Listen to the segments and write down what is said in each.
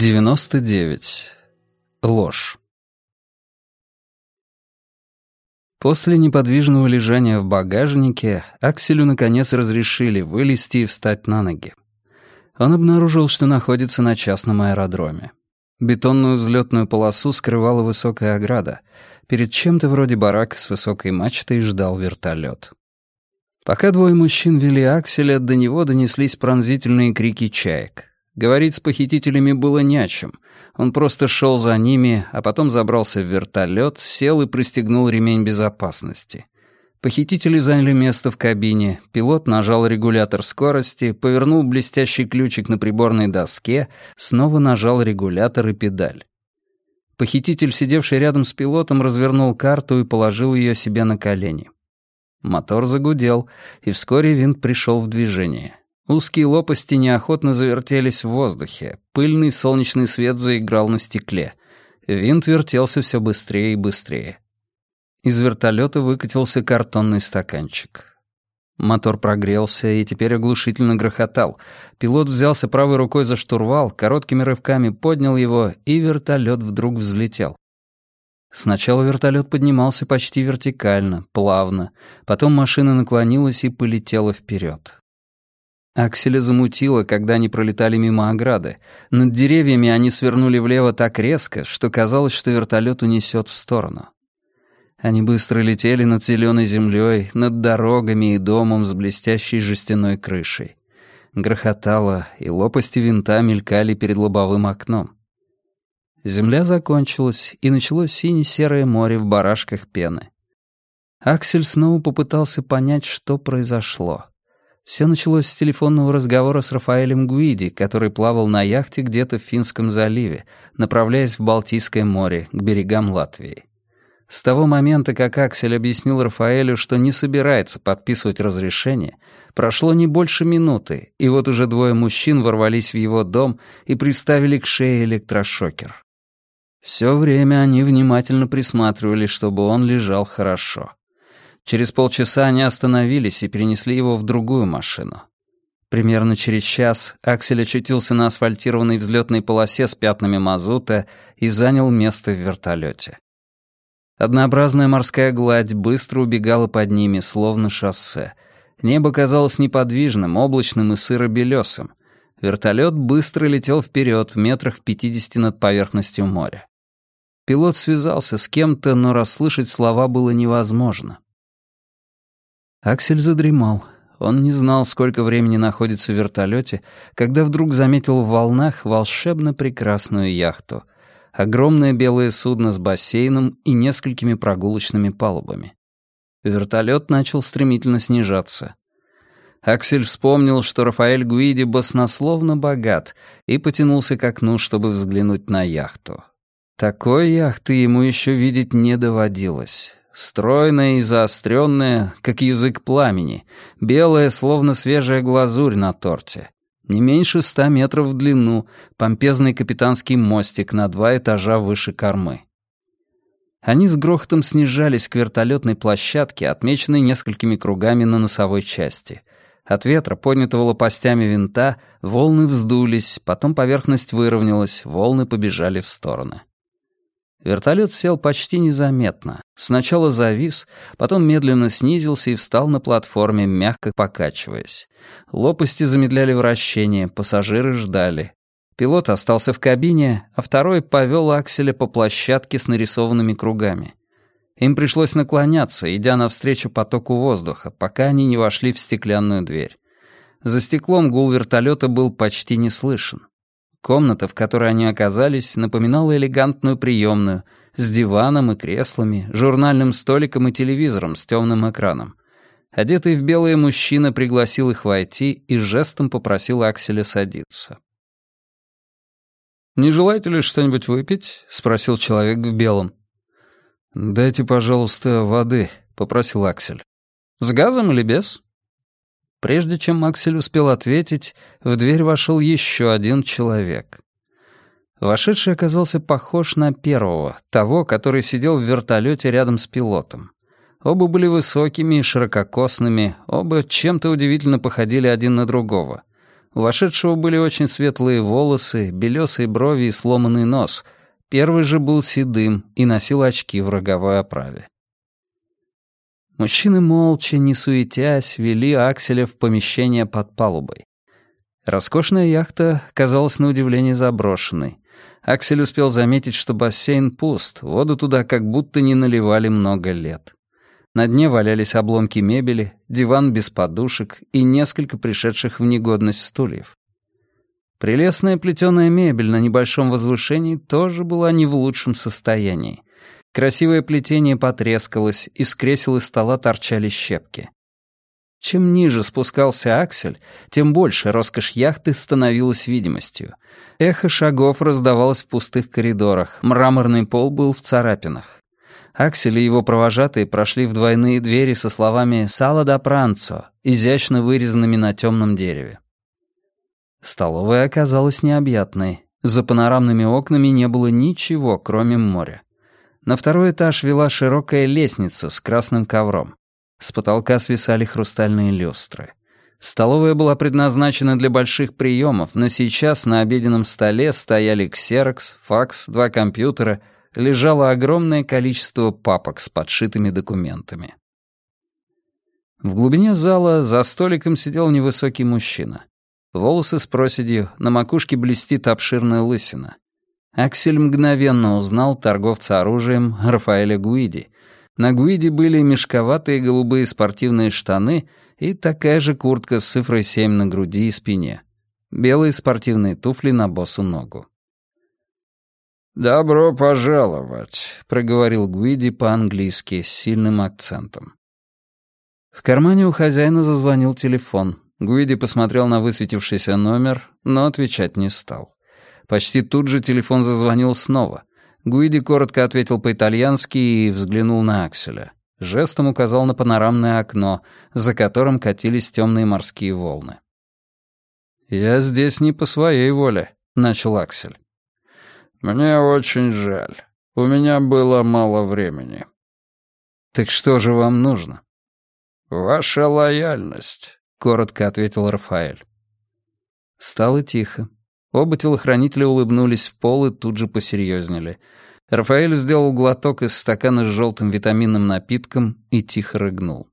99. Ложь. После неподвижного лежания в багажнике Акселю наконец разрешили вылезти и встать на ноги. Он обнаружил, что находится на частном аэродроме. Бетонную взлетную полосу скрывала высокая ограда. Перед чем-то вроде барака с высокой мачтой ждал вертолет. Пока двое мужчин вели Акселя, до него донеслись пронзительные крики чаек. Говорить с похитителями было не о чем. Он просто шел за ними, а потом забрался в вертолет, сел и пристегнул ремень безопасности. Похитители заняли место в кабине, пилот нажал регулятор скорости, повернул блестящий ключик на приборной доске, снова нажал регулятор и педаль. Похититель, сидевший рядом с пилотом, развернул карту и положил ее себе на колени. Мотор загудел, и вскоре винт пришел в движение. Узкие лопасти неохотно завертелись в воздухе. Пыльный солнечный свет заиграл на стекле. Винт вертелся все быстрее и быстрее. Из вертолета выкатился картонный стаканчик. Мотор прогрелся и теперь оглушительно грохотал. Пилот взялся правой рукой за штурвал, короткими рывками поднял его, и вертолет вдруг взлетел. Сначала вертолет поднимался почти вертикально, плавно. Потом машина наклонилась и полетела вперед. Акселя замутило, когда они пролетали мимо ограды. Над деревьями они свернули влево так резко, что казалось, что вертолет унесет в сторону. Они быстро летели над зеленой землей, над дорогами и домом с блестящей жестяной крышей. Грохотало, и лопасти винта мелькали перед лобовым окном. Земля закончилась, и началось сине-серое море в барашках пены. Аксель снова попытался понять, что произошло. Все началось с телефонного разговора с Рафаэлем Гуиди, который плавал на яхте где-то в Финском заливе, направляясь в Балтийское море, к берегам Латвии. С того момента, как Аксель объяснил Рафаэлю, что не собирается подписывать разрешение, прошло не больше минуты, и вот уже двое мужчин ворвались в его дом и приставили к шее электрошокер. Все время они внимательно присматривали, чтобы он лежал хорошо. Через полчаса они остановились и перенесли его в другую машину. Примерно через час Аксель очутился на асфальтированной взлетной полосе с пятнами мазута и занял место в вертолете. Однообразная морская гладь быстро убегала под ними, словно шоссе. Небо казалось неподвижным, облачным и сыро-белесым. Вертолет быстро летел вперед, метрах в 50 над поверхностью моря. Пилот связался с кем-то, но расслышать слова было невозможно. Аксель задремал. Он не знал, сколько времени находится в вертолете, когда вдруг заметил в волнах волшебно прекрасную яхту. Огромное белое судно с бассейном и несколькими прогулочными палубами. Вертолет начал стремительно снижаться. Аксель вспомнил, что Рафаэль Гуиди баснословно богат, и потянулся к окну, чтобы взглянуть на яхту. Такой яхты ему еще видеть не доводилось. Стройная и заостренная, как язык пламени, белая, словно свежая глазурь на торте. Не меньше 100 метров в длину, помпезный капитанский мостик на 2 этажа выше кормы. Они с грохотом снижались к вертолетной площадке, отмеченной несколькими кругами на носовой части. От ветра, поднятого лопастями винта, волны вздулись, потом поверхность выровнялась, волны побежали в стороны. Вертолет сел почти незаметно. Сначала завис, потом медленно снизился и встал на платформе, мягко покачиваясь. Лопасти замедляли вращение, пассажиры ждали. Пилот остался в кабине, а второй повел Акселя по площадке с нарисованными кругами. Им пришлось наклоняться, идя навстречу потоку воздуха, пока они не вошли в стеклянную дверь. За стеклом гул вертолета был почти не слышен. Комната, в которой они оказались, напоминала элегантную приемную с диваном и креслами, журнальным столиком и телевизором с темным экраном. Одетый в белое мужчина пригласил их войти и жестом попросил Акселя садиться. «Не желаете ли что-нибудь выпить?» — спросил человек в белом. «Дайте, пожалуйста, воды», — попросил Аксель. «С газом или без?» Прежде чем Аксель успел ответить, в дверь вошел еще один человек. Вошедший оказался похож на первого, того, который сидел в вертолете рядом с пилотом. Оба были высокими и ширококосными, оба чем-то удивительно походили один на другого. У вошедшего были очень светлые волосы, белесые брови и сломанный нос. Первый же был седым и носил очки в роговой оправе. Мужчины молча, не суетясь, вели Акселя в помещение под палубой. Роскошная яхта казалась на удивление заброшенной. Аксель успел заметить, что бассейн пуст, воду туда как будто не наливали много лет. На дне валялись обломки мебели, диван без подушек и несколько пришедших в негодность стульев. Прелестная плетеная мебель на небольшом возвышении тоже была не в лучшем состоянии. Красивое плетение потрескалось, из кресел и стола торчали щепки. Чем ниже спускался Аксель, тем больше роскошь яхты становилась видимостью. Эхо шагов раздавалось в пустых коридорах, мраморный пол был в царапинах. Аксель и его провожатые прошли в двойные двери со словами «Сала да пранцо», изящно вырезанными на темном дереве. Столовая оказалась необъятной. За панорамными окнами не было ничего, кроме моря. На второй этаж вела широкая лестница с красным ковром. С потолка свисали хрустальные люстры. Столовая была предназначена для больших приемов, но сейчас на обеденном столе стояли ксерокс, факс, 2 компьютера, лежало огромное количество папок с подшитыми документами. В глубине зала за столиком сидел невысокий мужчина. Волосы с проседью, на макушке блестит обширная лысина. Аксель мгновенно узнал торговца оружием Рафаэля Гуиди. На Гуиди были мешковатые голубые спортивные штаны и такая же куртка с цифрой 7 на груди и спине. Белые спортивные туфли на босу ногу. «Добро пожаловать», — проговорил Гуиди по-английски с сильным акцентом. В кармане у хозяина зазвонил телефон. Гуиди посмотрел на высветившийся номер, но отвечать не стал. Почти тут же телефон зазвонил снова. Гуиди коротко ответил по-итальянски и взглянул на Акселя. Жестом указал на панорамное окно, за которым катились темные морские волны. «Я здесь не по своей воле», — начал Аксель. «Мне очень жаль. У меня было мало времени». «Так что же вам нужно?» «Ваша лояльность», — коротко ответил Рафаэль. Стало тихо. Оба телохранителя улыбнулись в пол и тут же посерьезнели. Рафаэль сделал глоток из стакана с желтым витаминным напитком и тихо рыгнул.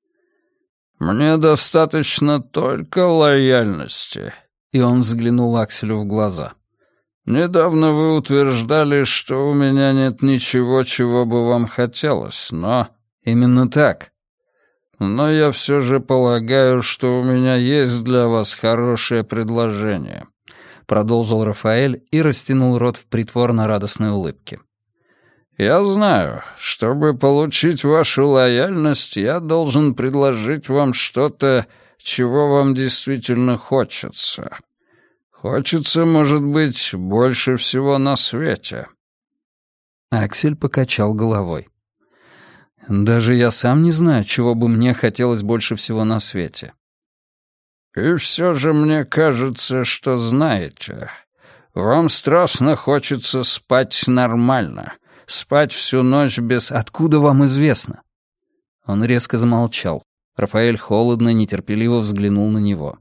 «Мне достаточно только лояльности», — и он взглянул Акселю в глаза. «Недавно вы утверждали, что у меня нет ничего, чего бы вам хотелось, но...» «Именно так. Но я все же полагаю, что у меня есть для вас хорошее предложение», — продолжил Рафаэль и растянул рот в притворно-радостной улыбке. «Я знаю, чтобы получить вашу лояльность, я должен предложить вам что-то, чего вам действительно хочется. Хочется, может быть, больше всего на свете». Аксель покачал головой. «Даже я сам не знаю, чего бы мне хотелось больше всего на свете». «И все же мне кажется, что знаете. Вам страстно хочется спать нормально, спать всю ночь без... Откуда вам известно?» Он резко замолчал. Рафаэль холодно, нетерпеливо взглянул на него.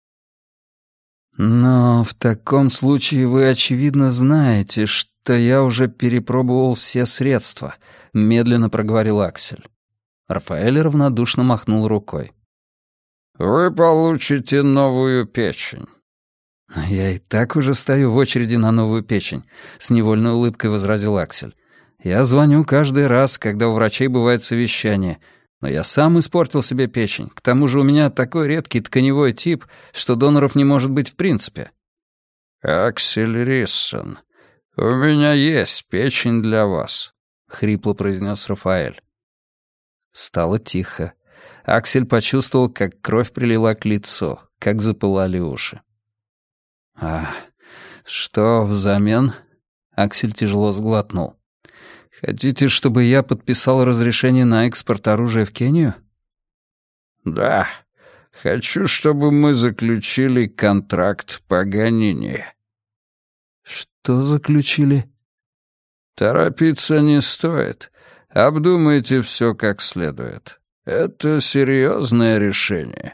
«Но в таком случае вы, очевидно, знаете, что я уже перепробовал все средства», — медленно проговорил Аксель. Рафаэль равнодушно махнул рукой. «Вы получите новую печень». «Я и так уже стою в очереди на новую печень», — с невольной улыбкой возразил Аксель. «Я звоню каждый раз, когда у врачей бывает совещание, но я сам испортил себе печень. К тому же у меня такой редкий тканевой тип, что доноров не может быть в принципе». «Аксель Риссон, у меня есть печень для вас», — хрипло произнес Рафаэль. Стало тихо. Аксель почувствовал, как кровь прилила к лицу, как запылали уши. «А что взамен?» Аксель тяжело сглотнул. «Хотите, чтобы я подписал разрешение на экспорт оружия в Кению?» «Да. Хочу, чтобы мы заключили контракт Паганини». «Что заключили?» «Торопиться не стоит. Обдумайте все как следует. Это серьезное решение.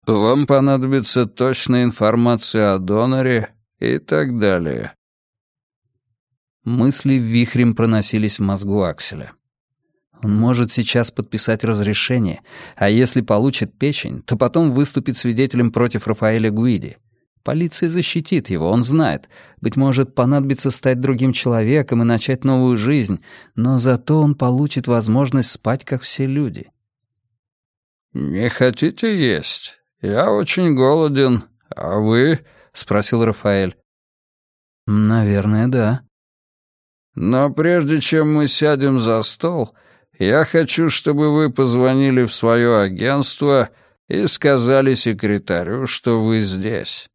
Вам понадобится точная информация о доноре и так далее». Мысли вихрем проносились в мозгу Акселя. Он может сейчас подписать разрешение, а если получит печень, то потом выступит свидетелем против Рафаэля Гуиди. Полиция защитит его, он знает. Быть может, понадобится стать другим человеком и начать новую жизнь, но зато он получит возможность спать, как все люди. «Не хотите есть? Я очень голоден. А вы?» — спросил Рафаэль. «Наверное, да». «Но прежде чем мы сядем за стол, я хочу, чтобы вы позвонили в свое агентство и сказали секретарю, что вы здесь.